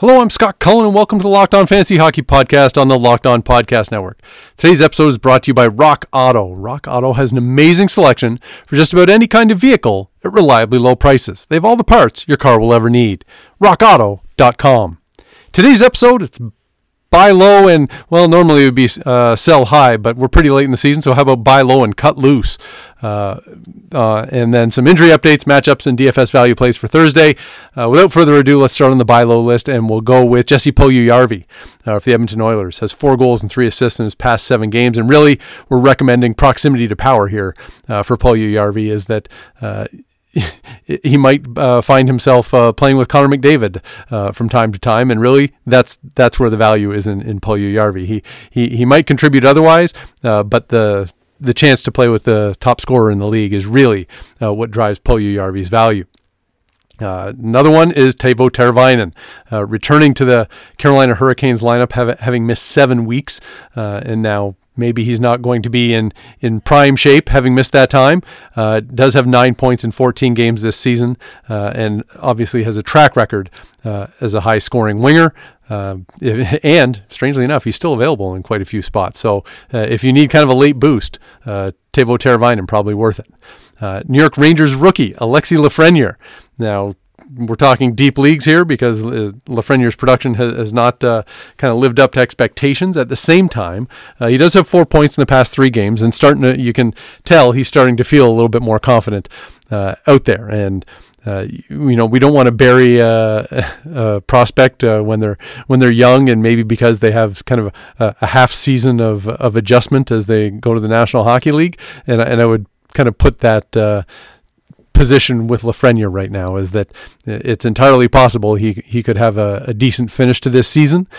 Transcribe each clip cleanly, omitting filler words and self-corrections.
Hello, I'm Scott Cullen, and welcome to the Locked On Fantasy Hockey Podcast on the Locked On Podcast Network. Today's episode is brought to you by Rock Auto. Rock Auto has an amazing selection for just about any kind of vehicle at reliably low prices. They have all the parts your car will ever need. RockAuto.com. Today's episode, it's buy low and, well, normally it would be sell high, but we're pretty late in the season, so how about buy low and cut loose? And then some injury updates, matchups, and DFS value plays for Thursday. Without further ado, let's start on the buy low list, and we'll go with Jesse Puljujarvi for the Edmonton Oilers. Has 4 goals and 3 assists in his past 7 games, and really we're recommending proximity to power here for Puljujarvi, is that he might find himself playing with Connor McDavid from time to time, and really that's where the value is in Puljujarvi. He might contribute otherwise, but the chance to play with the top scorer in the league is really what drives Puljujarvi's value. Another one is Teuvo Teravainen, returning to the Carolina Hurricanes lineup, having missed 7 weeks, and now maybe he's not going to be in prime shape, having missed that time. Does have 9 points in 14 games this season, and obviously has a track record as a high-scoring winger. And strangely enough, he's still available in quite a few spots. So if you need kind of a late boost, Teuvo Teravainen, probably worth it. New York Rangers rookie Alexis Lafreniere. Now, we're talking deep leagues here because Lafreniere's production has not kind of lived up to expectations. At the same time, he does have 4 points in the past 3 games, and you can tell he's starting to feel a little bit more confident out there. And we don't want to bury a prospect when they're young, and maybe because they have kind of a half season of adjustment as they go to the National Hockey League. And I would kind of put that position with Lafreniere right now is that it's entirely possible he could have a decent finish to this season,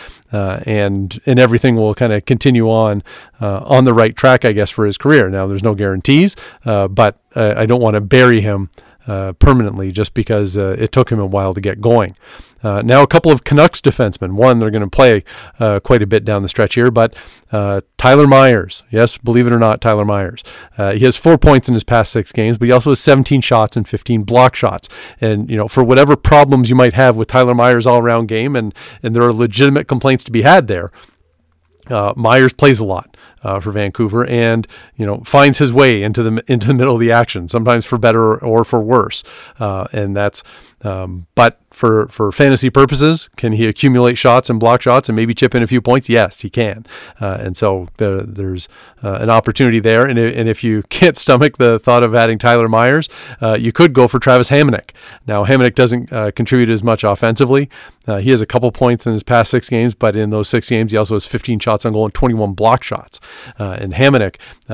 and everything will kind of continue on the right track, I guess, for his career. Now, there's no guarantees, but I don't want to bury him permanently just because it took him a while to get going. Now, a couple of Canucks defensemen. One, they're going to play quite a bit down the stretch here, but Tyler Myers. Yes, believe it or not, Tyler Myers. He has 4 points in his past 6 games, but he also has 17 shots and 15 block shots. And, for whatever problems you might have with Tyler Myers' all-around game, and there are legitimate complaints to be had there, Myers plays a lot for Vancouver, and finds his way into the middle of the action, sometimes for better or for worse. And that's but for fantasy purposes, can he accumulate shots and block shots and maybe chip in a few points? Yes, he can. And so there's an opportunity there. And if you can't stomach the thought of adding Tyler Myers, you could go for Travis Hamonic. Now, Hamonic doesn't contribute as much offensively. He has a couple points in his past 6 games, but in those 6 games, he also has 15 shots on goal and 21 block shots. And Hamonic,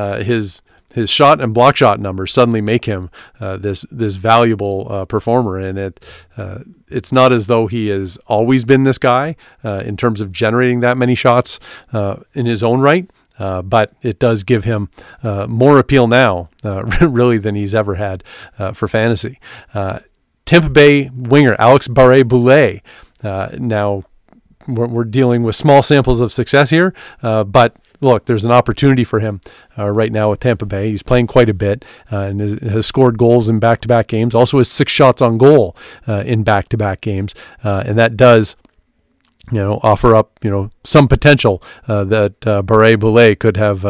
his shot and block shot numbers suddenly make him this valuable performer, and it's not as though he has always been this guy in terms of generating that many shots in his own right, but it does give him more appeal now, really, than he's ever had for fantasy. Tampa Bay winger Alex Barré-Boulet. Now, we're dealing with small samples of success here, but look, there's an opportunity for him right now with Tampa Bay. He's playing quite a bit and has scored goals in back-to-back games. Also has 6 shots on goal in back-to-back games, and that does offer up some potential that Barré-Boulet could have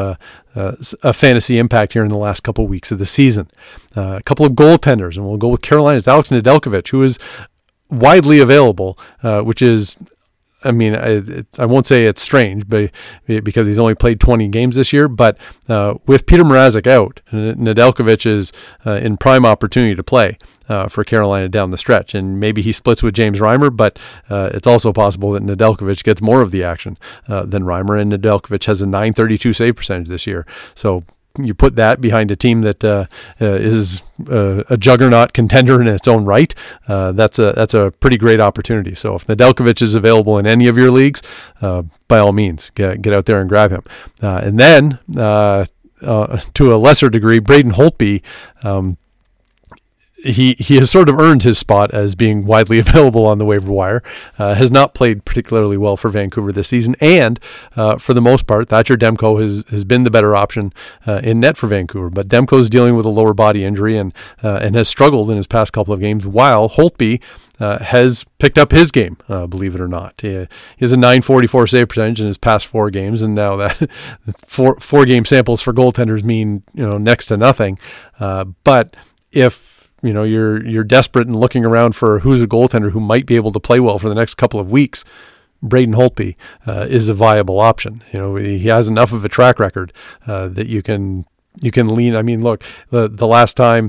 a fantasy impact here in the last couple of weeks of the season. A couple of goaltenders, and we'll go with Carolina's Alex Nedeljkovic, who is widely available, which is, I won't say it's strange, but because he's only played 20 games this year. But with Peter Mrazek out, Nedeljkovic is in prime opportunity to play for Carolina down the stretch. And maybe he splits with James Reimer, but it's also possible that Nedeljkovic gets more of the action than Reimer. And Nedeljkovic has a .932 save percentage this year. So you put that behind a team that is a juggernaut contender in its own right. That's a pretty great opportunity. So if Nedeljkovic is available in any of your leagues, by all means, get out there and grab him. And then, to a lesser degree, Braden Holtby he has sort of earned his spot as being widely available on the waiver wire. Has not played particularly well for Vancouver this season, and for the most part, Thatcher Demko has been the better option in net for Vancouver. But Demko's dealing with a lower body injury and has struggled in his past couple of games, while Holtby has picked up his game, believe it or not. He has a .944 save percentage in his past 4 games, and now that four game samples for goaltenders mean next to nothing. But if you're desperate and looking around for who's a goaltender who might be able to play well for the next couple of weeks, Braden Holtby is a viable option. He has enough of a track record that you can lean. I mean, look, the last time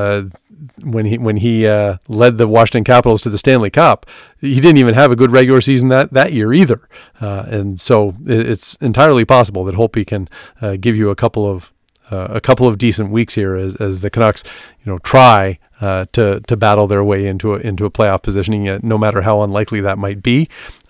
when he led the Washington Capitals to the Stanley Cup, he didn't even have a good regular season that year either. And so it's entirely possible that Holtby can give you a couple of decent weeks here as the Canucks, try to battle their way into a playoff positioning, no matter how unlikely that might be.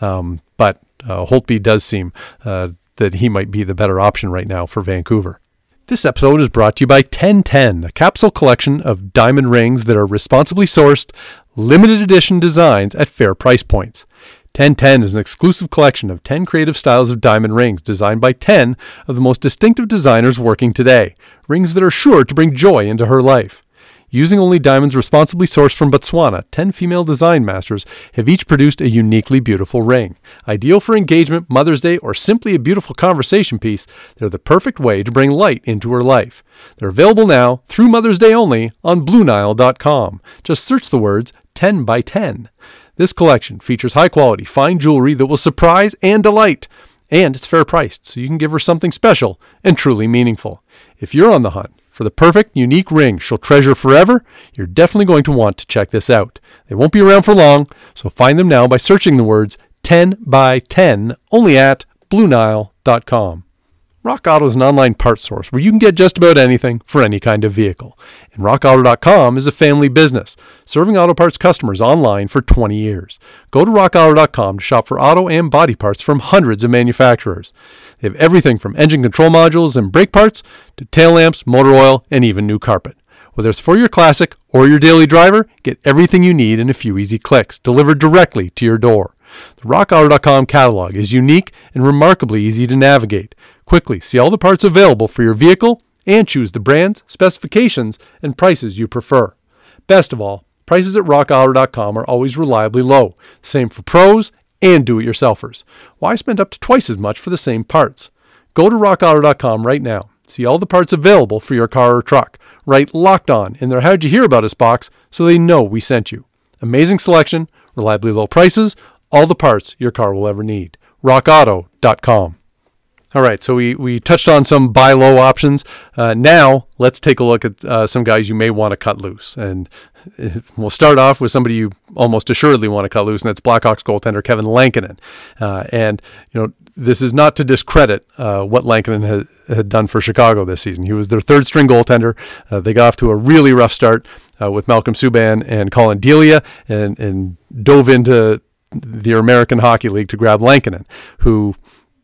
But Holtby does seem that he might be the better option right now for Vancouver. This episode is brought to you by 1010, a capsule collection of diamond rings that are responsibly sourced, limited edition designs at fair price points. 1010 is an exclusive collection of 10 creative styles of diamond rings designed by 10 of the most distinctive designers working today, rings that are sure to bring joy into her life. Using only diamonds responsibly sourced from Botswana, 10 female design masters have each produced a uniquely beautiful ring. Ideal for engagement, Mother's Day, or simply a beautiful conversation piece, they're the perfect way to bring light into her life. They're available now, through Mother's Day only, on BlueNile.com. Just search the words 10 by 10. This collection features high-quality, fine jewelry that will surprise and delight. And it's fair priced, so you can give her something special and truly meaningful. If you're on the hunt for the perfect, unique ring she'll treasure forever, you're definitely going to want to check this out. They won't be around for long, so find them now by searching the words 10 by 10 only at BlueNile.com. Rock Auto is an online parts source where you can get just about anything for any kind of vehicle. And RockAuto.com is a family business, serving auto parts customers online for 20 years. Go to RockAuto.com to shop for auto and body parts from hundreds of manufacturers. They have everything from engine control modules and brake parts to tail lamps, motor oil, and even new carpet. Whether it's for your classic or your daily driver, get everything you need in a few easy clicks, delivered directly to your door. The RockAuto.com catalog is unique and remarkably easy to navigate. Quickly see all the parts available for your vehicle and choose the brands, specifications, and prices you prefer. Best of all, prices at RockAuto.com are always reliably low. Same for pros and do-it-yourselfers. Why spend up to twice as much for the same parts? Go to RockAuto.com right now. See all the parts available for your car or truck. Write Locked On in their How'd You Hear About Us box so they know we sent you. Amazing selection, reliably low prices, all the parts your car will ever need. RockAuto.com. All right, so we touched on some buy low options. Now let's take a look at some guys you may want to cut loose. And we'll start off with somebody you almost assuredly want to cut loose, and that's Blackhawks goaltender Kevin Lankinen. And this is not to discredit what Lankinen had done for Chicago this season. He was their third string goaltender. They got off to a really rough start with Malcolm Subban and Colin Delia, and dove into the American Hockey League to grab Lankinen, who,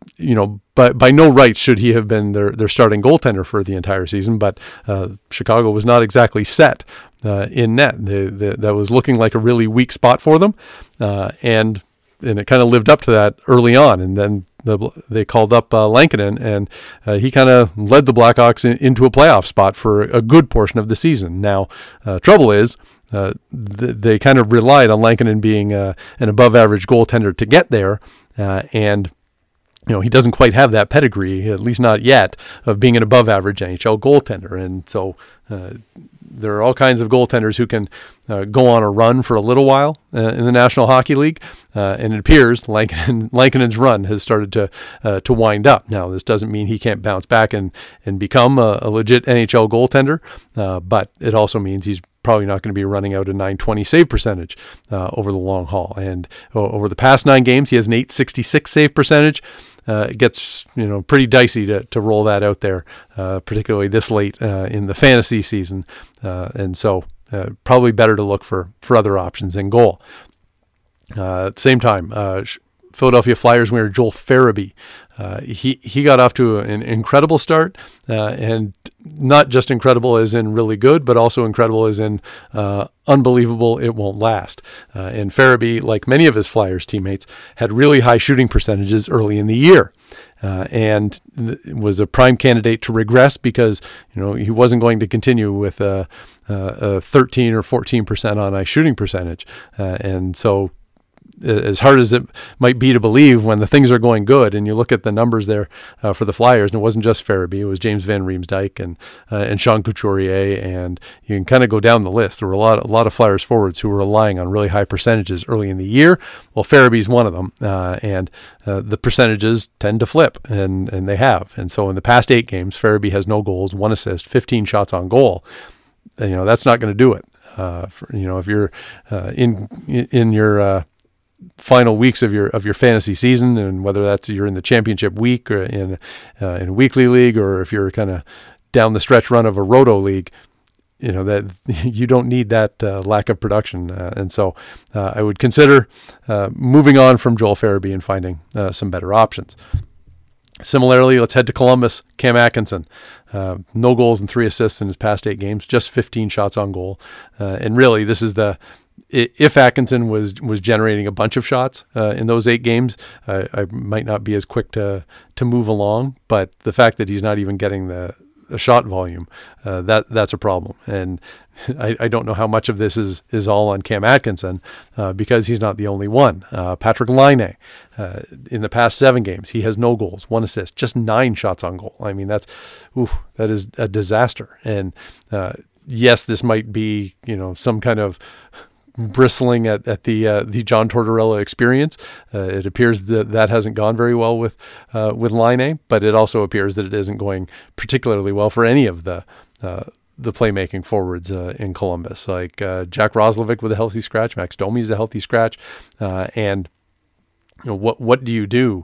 by no rights should he have been their starting goaltender for the entire season, but Chicago was not exactly set in net. That was looking like a really weak spot for them, and it kind of lived up to that early on, and then they called up Lankinen, and he kind of led the Blackhawks into a playoff spot for a good portion of the season. Now, trouble is, they kind of relied on Lankinen being an above-average goaltender to get there, and he doesn't quite have that pedigree, at least not yet, of being an above-average NHL goaltender. And so there are all kinds of goaltenders who can go on a run for a little while in the National Hockey League, and it appears Lankinen's run has started to wind up. Now, this doesn't mean he can't bounce back and become a legit NHL goaltender, but it also means he's probably not going to be running out a .920 save percentage over the long haul. And over the past 9 games, he has an .866 save percentage. It gets pretty dicey to roll that out there, particularly this late in the fantasy season. And so probably better to look for other options in goal. At the same time, Philadelphia Flyers winner Joel Farabee. He got off to an incredible start, and not just incredible as in really good, but also incredible as in unbelievable it won't last. And Farabee, like many of his Flyers teammates, had really high shooting percentages early in the year. And was a prime candidate to regress because he wasn't going to continue with a 13 or 14% on ice shooting percentage, and so as hard as it might be to believe when the things are going good, and you look at the numbers there for the Flyers, and it wasn't just Farabee, it was James Van Riemsdyk and Sean Couturier, and you can kind of go down the list. There were a lot of Flyers forwards who were relying on really high percentages early in the year. Well, Farabee's one of them, and the percentages tend to flip, and they have. And so in the past 8 games, Farabee has no goals, 1 assist, 15 shots on goal. That's not going to do it. If you're in your final weeks of your fantasy season, and whether that's you're in the championship week or in a weekly league, or if you're kind of down the stretch run of a roto league, that you don't need that lack of production. And so I would consider moving on from Joel Farabee and finding some better options. Similarly, let's head to Columbus. Cam Atkinson, no goals and 3 assists in his past 8 games, just 15 shots on goal. And really, this is if Atkinson was generating a bunch of shots in those 8 games, I might not be as quick to move along. But the fact that he's not even getting the shot volume, that's a problem. And I don't know how much of this is all on Cam Atkinson because he's not the only one. Patrick Laine, in the past 7 games, he has no goals, 1 assist, just 9 shots on goal. I mean, that is a disaster. And yes, this might be some kind of bristling at the John Tortorella experience. It appears that hasn't gone very well with Laine, but it also appears that it isn't going particularly well for any of the playmaking forwards in Columbus, like Jack Roslovic with a healthy scratch, Max Domi's a healthy scratch, and what do you do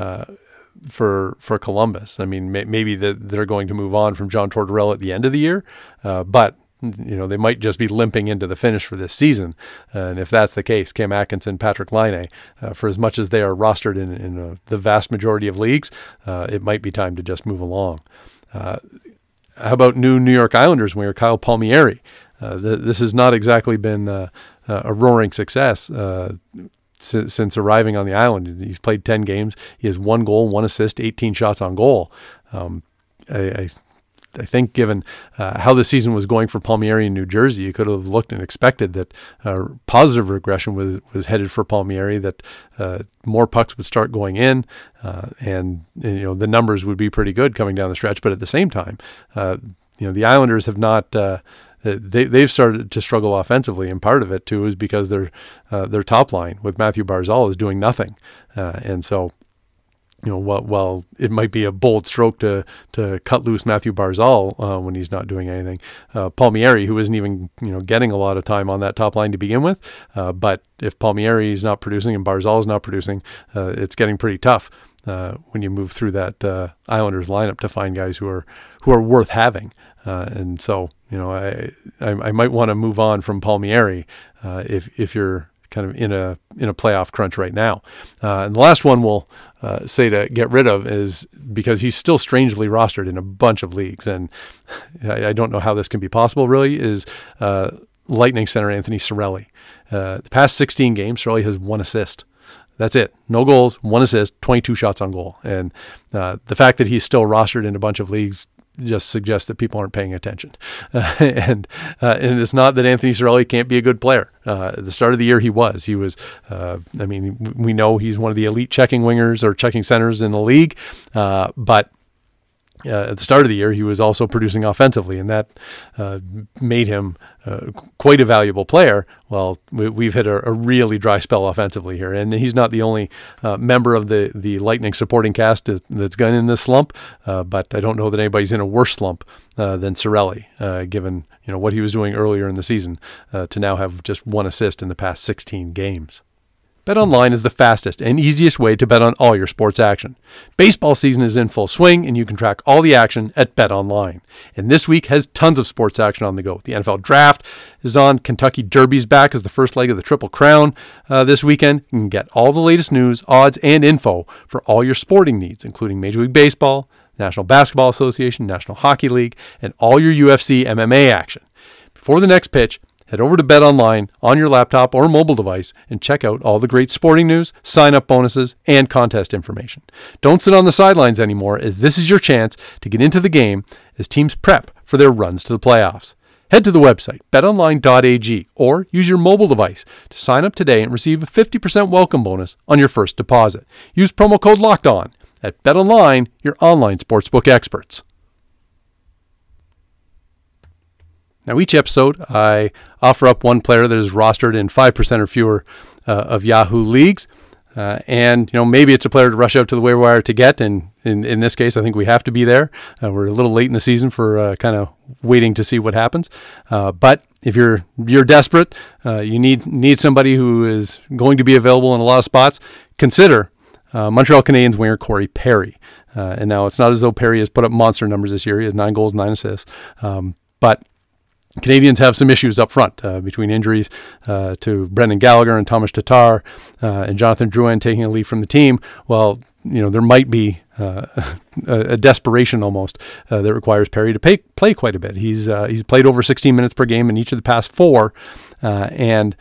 for Columbus? I mean, maybe they're going to move on from John Tortorella at the end of the year, but they might just be limping into the finish for this season. And if that's the case, Cam Atkinson, Patrick Laine, for as much as they are rostered in the vast majority of leagues, it might be time to just move along. How about New York Islanders winger Kyle Palmieri? This has not exactly been a roaring success since arriving on the island. He's played 10 games. He has 1 goal, 1 assist, 18 shots on goal. I think given how the season was going for Palmieri in New Jersey, you could have looked and expected that positive regression was headed for Palmieri, that more pucks would start going in, and the numbers would be pretty good coming down the stretch. But at the same time, the Islanders have not. They've started to struggle offensively, and part of it too is because their top line with Matthew Barzal is doing nothing, and so. While it might be a bold stroke to cut loose Matthew Barzal when he's not doing anything, Palmieri, who isn't even getting a lot of time on that top line to begin with, but if Palmieri is not producing and Barzal is not producing, it's getting pretty tough when you move through that Islanders lineup to find guys who are worth having, and so I might want to move on from Palmieri if you're kind of in a playoff crunch right now. And the last one we'll say to get rid of is because he's still strangely rostered in a bunch of leagues, and I don't know how this can be possible really, is Lightning center Anthony Cirelli. The past 16 games, Cirelli has 1 assist. That's it. No goals, 1 assist, 22 shots on goal. And the fact that he's still rostered in a bunch of leagues just suggests that people aren't paying attention. And it's not that Anthony Cirelli can't be a good player. At the start of the year, he was. We know he's one of the elite checking wingers or checking centers in the league, but at the start of the year, he was also producing offensively, and that made him quite a valuable player. Well, we've hit a really dry spell offensively here, and he's not the only member of the Lightning supporting cast that's gone in this slump, but I don't know that anybody's in a worse slump than Cirelli, given what he was doing earlier in the season, to now have just 1 assist in the past 16 games. BetOnline is the fastest and easiest way to bet on all your sports action. Baseball season is in full swing, and you can track all the action at BetOnline. And this week has tons of sports action on the go. The NFL Draft is on. Kentucky Derby's back as the first leg of the Triple Crown this weekend. You can get all the latest news, odds, and info for all your sporting needs, including Major League Baseball, National Basketball Association, National Hockey League, and all your UFC MMA action. Before the next pitch, head over to BetOnline on your laptop or mobile device and check out all the great sporting news, sign-up bonuses, and contest information. Don't sit on the sidelines anymore, as this is your chance to get into the game as teams prep for their runs to the playoffs. Head to the website, betonline.ag, or use your mobile device to sign up today and receive a 50% welcome bonus on your first deposit. Use promo code LOCKEDON at BetOnline, your online sportsbook experts. Now, each episode, I offer up one player that is rostered in 5% or fewer of Yahoo leagues. And, maybe it's a player to rush out to the waiver wire to get. And in this case, I think we have to be there. We're a little late in the season for kind of waiting to see what happens. But if you're desperate, you need somebody who is going to be available in a lot of spots, consider Montreal Canadiens winger Corey Perry. And now it's not as though Perry has put up monster numbers this year. He has 9 goals, 9 assists. But Canadians have some issues up front between injuries to Brendan Gallagher and Thomas Tatar and Jonathan Drouin taking a leave from the team. Well, there might be a desperation almost that requires Perry to play quite a bit. He's played over 16 minutes per game in each of the past 4, and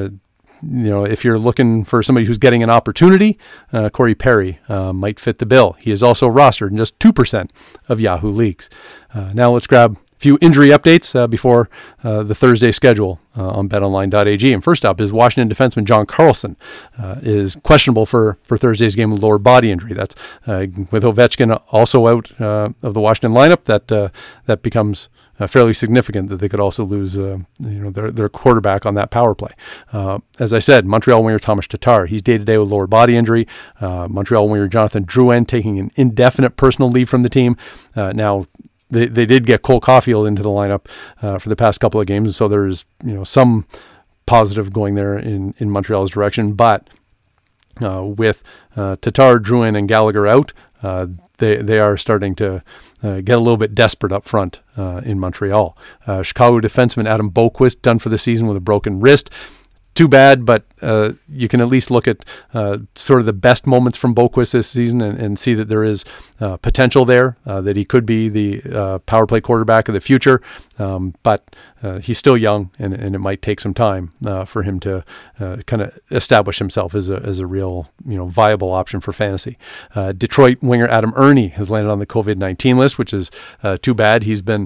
if you're looking for somebody who's getting an opportunity, Corey Perry might fit the bill. He is also rostered in just 2% of Yahoo leagues. Now let's grab few injury updates before the Thursday schedule on betonline.ag. And first up is Washington defenseman John Carlson is questionable for Thursday's game with lower body injury. That's with Ovechkin also out of the Washington lineup. That becomes fairly significant that they could also lose their quarterback on that power play. As I said, Montreal winger Thomas Tatar, he's day-to-day with lower body injury. Montreal winger Jonathan Drouin taking an indefinite personal leave from the team. Now, They did get Cole Caulfield into the lineup for the past couple of games, and so there's some positive going there in Montreal's direction. But with Tatar, Drouin, and Gallagher out, they are starting to get a little bit desperate up front in Montreal. Chicago defenseman Adam Boqvist done for the season with a broken wrist. Too bad, but you can at least look at sort of the best moments from Boqvist this season and see that there is potential there, that he could be the power play quarterback of the future. But he's still young, and it might take some time for him to kind of establish himself as a real viable option for fantasy. Detroit winger Adam Ernie has landed on the COVID-19 list, which is too bad. He's been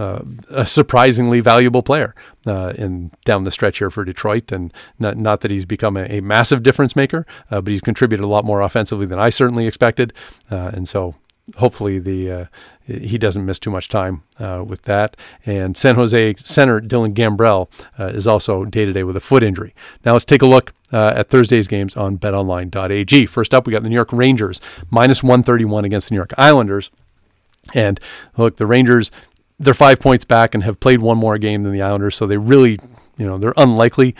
a surprisingly valuable player in down the stretch here for Detroit, and not that he's become a massive difference maker, but he's contributed a lot more offensively than I certainly expected, and so hopefully he doesn't miss too much time with that. And San Jose center Dylan Gambrell is also day-to-day with a foot injury. Now let's take a look at Thursday's games on betonline.ag. First up, we got the New York Rangers minus 131 against the New York Islanders. And look, the Rangers, they're 5 points back and have played one more game than the Islanders, so they really, they're unlikely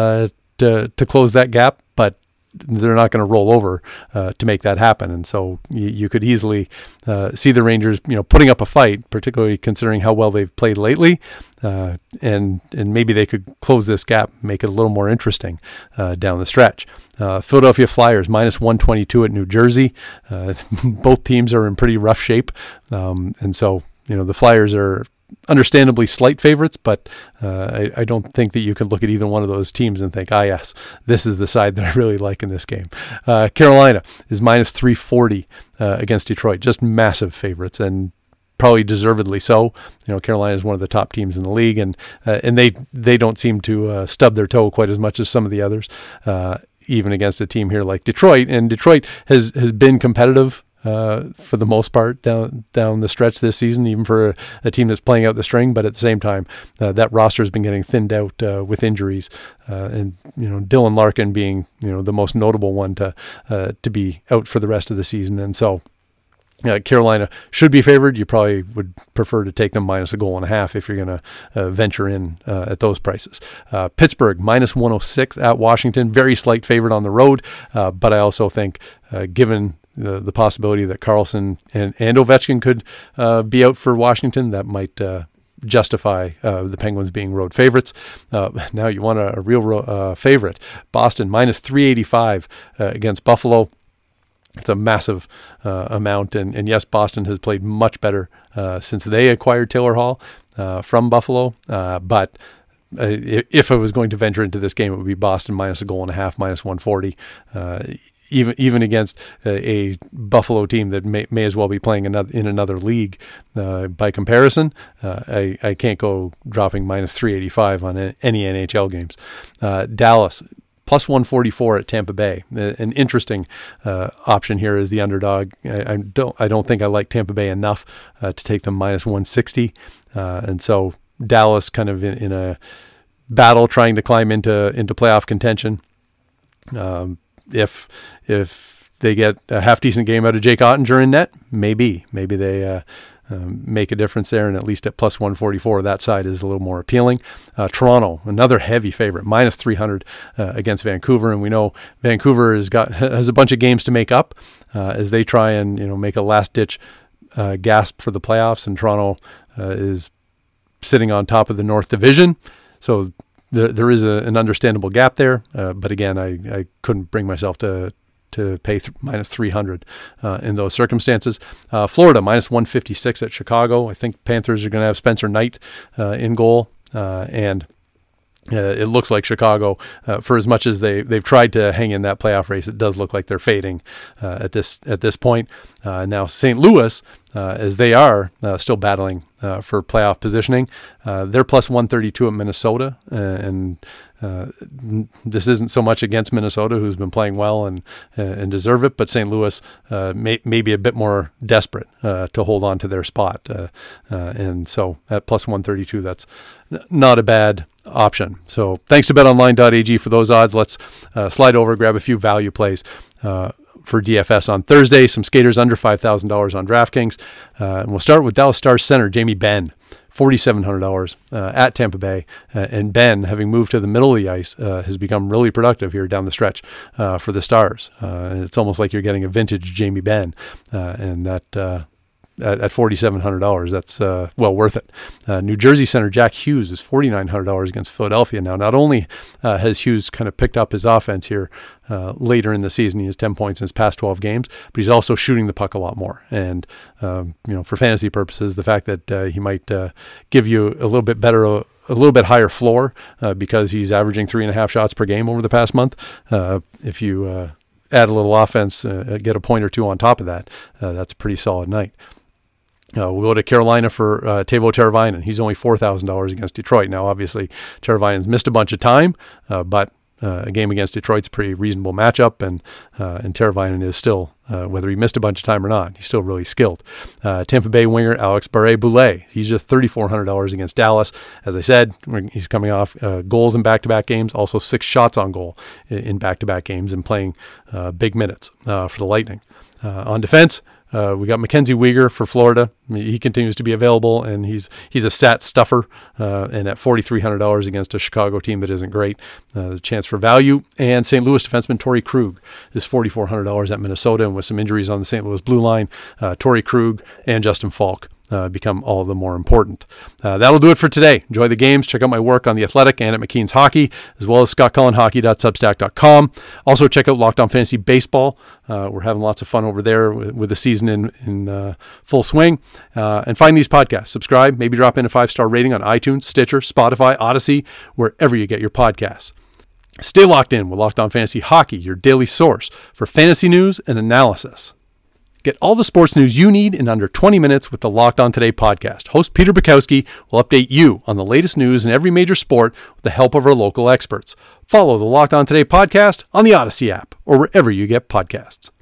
to close that gap, but they're not going to roll over to make that happen. And so you could easily see the Rangers, putting up a fight, particularly considering how well they've played lately. And maybe they could close this gap, make it a little more interesting down the stretch. Philadelphia Flyers minus 122 at New Jersey. Both teams are in pretty rough shape. And so, the Flyers are understandably slight favorites, but I don't think that you can look at either one of those teams and think, yes, this is the side that I really like in this game. Carolina is minus 340 against Detroit, just massive favorites, and probably deservedly so. Carolina is one of the top teams in the league, and they don't seem to stub their toe quite as much as some of the others, even against a team here like Detroit. And Detroit has been competitive for the most part down the stretch this season, even for a team that's playing out the string. But at the same time, that roster has been getting thinned out with injuries, and Dylan Larkin being the most notable one to be out for the rest of the season. And so Carolina should be favored. You probably would prefer to take them -1.5 if you're going to venture in at those prices. Pittsburgh -106 at Washington, very slight favorite on the road, but I also think given the possibility that Carlson and Ovechkin could be out for Washington, that might justify the Penguins being road favorites. Now you want a real favorite. Boston -385 against Buffalo. It's a massive amount, and yes, Boston has played much better since they acquired Taylor Hall from Buffalo. But if I was going to venture into this game, it would be Boston -1.5, -140. Even against a Buffalo team that may as well be playing in another league by comparison, I can't go dropping -385 on any NHL games. Dallas +144 at Tampa Bay. An interesting option here is the underdog. I don't think I like Tampa Bay enough to take them -160, and so Dallas kind of in a battle trying to climb into playoff contention. If they get a half decent game out of Jake Ottinger in net, maybe they make a difference there, and at least at +144, that side is a little more appealing. Toronto, another heavy favorite, -300 against Vancouver, and we know Vancouver has a bunch of games to make up as they try and make a last-ditch gasp for the playoffs, and Toronto is sitting on top of the North Division, so there is an understandable gap there. But again, I couldn't bring myself to pay -300 in those circumstances. Florida -156 at Chicago. I think Panthers are going to have Spencer Knight in goal, and it looks like Chicago, for as much as they've tried to hang in that playoff race, it does look like they're fading at this point. Now St. Louis, as they are still battling for playoff positioning, they're +132 at Minnesota, and this isn't so much against Minnesota, who's been playing well and deserve it, but St. Louis may be a bit more desperate to hold on to their spot, and so at +132, that's not a bad option. So thanks to betonline.ag for those odds. Let's slide over, grab a few value plays for DFS on Thursday. Some skaters under $5,000 on DraftKings. And we'll start with Dallas Stars center Jamie Benn, $4,700 at Tampa Bay. And Ben, having moved to the middle of the ice, has become really productive here down the stretch for the Stars. And it's almost like you're getting a vintage Jamie Benn, and that at $4,700, that's well worth it. New Jersey center Jack Hughes is $4,900 against Philadelphia. Now, not only has Hughes kind of picked up his offense here later in the season, he has 10 points in his past 12 games, but he's also shooting the puck a lot more. And for fantasy purposes, the fact that he might give you a little bit better, a little bit higher floor because he's averaging 3.5 shots per game over the past month. If you add a little offense, get a point or two on top of that, that's a pretty solid night. We'll go to Carolina for Teuvo Teravainen. He's only $4,000 against Detroit. Now, obviously, Teravainen's missed a bunch of time, but a game against Detroit's a pretty reasonable matchup, and Teravainen is still, whether he missed a bunch of time or not, he's still really skilled. Tampa Bay winger Alex Barré-Boulet, he's just $3,400 against Dallas. As I said, he's coming off goals in back-to-back games, also 6 shots on goal in back-to-back games, and playing big minutes for the Lightning. On defense, we got Mackenzie Weegar for Florida. He continues to be available, and he's a stat stuffer, and at $4,300 against a Chicago team that isn't great, a chance for value. And St. Louis defenseman Torrey Krug is $4,400 at Minnesota, and with some injuries on the St. Louis blue line, Torrey Krug and Justin Falk become all the more important. That'll do it for today. Enjoy the games. Check out my work on The Athletic and at McKean's Hockey, as well as scottcullenhockey.substack.com. Also, check out Locked On Fantasy Baseball. We're having lots of fun over there with the season in full swing. And find these podcasts. Subscribe. Maybe drop in a 5-star rating on iTunes, Stitcher, Spotify, Odyssey, wherever you get your podcasts. Stay locked in with Locked On Fantasy Hockey, your daily source for fantasy news and analysis. Get all the sports news you need in under 20 minutes with the Locked On Today podcast. Host Peter Bukowski will update you on the latest news in every major sport with the help of our local experts. Follow the Locked On Today podcast on the Odyssey app or wherever you get podcasts.